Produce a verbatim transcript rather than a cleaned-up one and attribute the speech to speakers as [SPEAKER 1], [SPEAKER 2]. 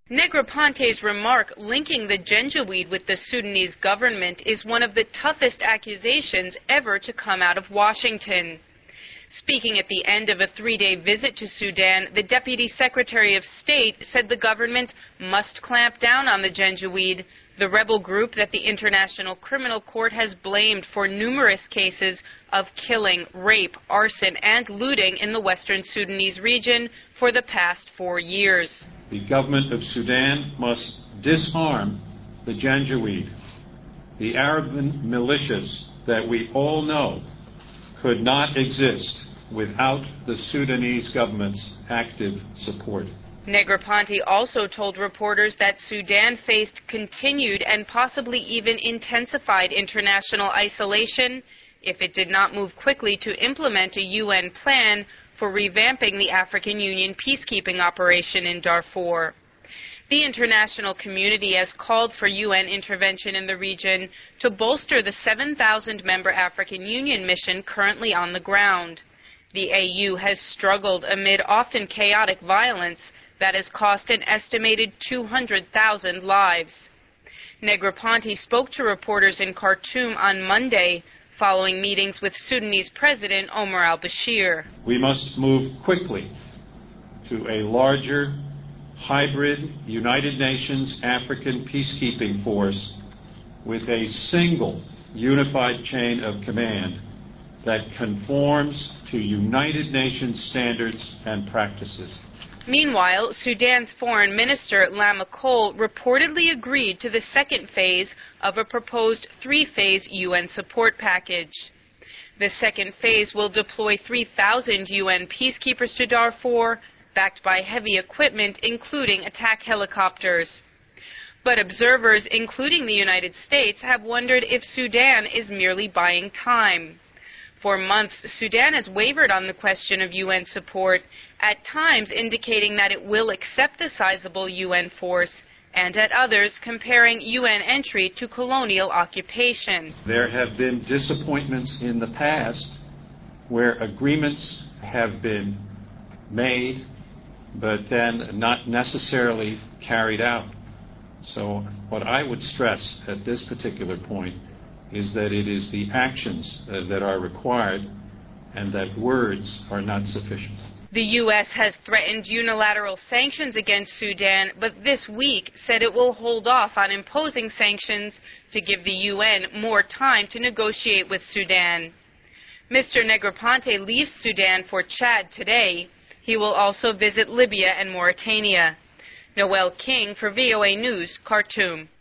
[SPEAKER 1] Negroponte's remark linking the Janjaweed with the Sudanese government is one of the toughest accusations ever to come out of Washington. Speaking at the end of a three-day visit to Sudan, the Deputy Secretary of State said the government must clamp down on the Janjaweed, the rebel group that the International Criminal Court has blamed for numerous cases of killing, rape, arson, and looting in the western Sudanese region for the past four years.
[SPEAKER 2] The government of Sudan must disarm the Janjaweed, the Arab militias that we all know could not exist without the Sudanese government's active support.
[SPEAKER 1] Negroponte also told reporters that Sudan faced continued and possibly even intensified international isolation if it did not move quickly to implement a U N plan for revamping the African Union peacekeeping operation in Darfur. The international community has called for U N intervention in the region to bolster the seven thousand member African Union mission currently on the ground. The A U has struggled amid often chaotic violence that has cost an estimated two hundred thousand lives. Negroponte spoke to reporters in Khartoum on Monday following meetings with Sudanese President Omar al-Bashir.
[SPEAKER 2] We must move quickly to a larger, hybrid United Nations African peacekeeping force with a single unified chain of command that conforms to United Nations standards and practices.
[SPEAKER 1] Meanwhile, Sudan's Foreign Minister Lama Cole reportedly agreed to the second phase of a proposed three-phase U N support package. The second phase will deploy three thousand U N peacekeepers to Darfur, backed by heavy equipment, including attack helicopters. But observers, including the United States, have wondered if Sudan is merely buying time. For months, Sudan has wavered on the question of U N support, at times indicating that it will accept a sizable U N force, and at others comparing U N entry to colonial occupation.
[SPEAKER 2] There have been disappointments in the past where agreements have been made, but then not necessarily carried out. So what I would stress at this particular point is that it is the actions uh, that are required and that words are not sufficient.
[SPEAKER 1] The U S has threatened unilateral sanctions against Sudan, but this week said it will hold off on imposing sanctions to give the U N more time to negotiate with Sudan. Mister Negroponte leaves Sudan for Chad today. He will also visit Libya and Mauritania. Noel King for V O A News, Khartoum.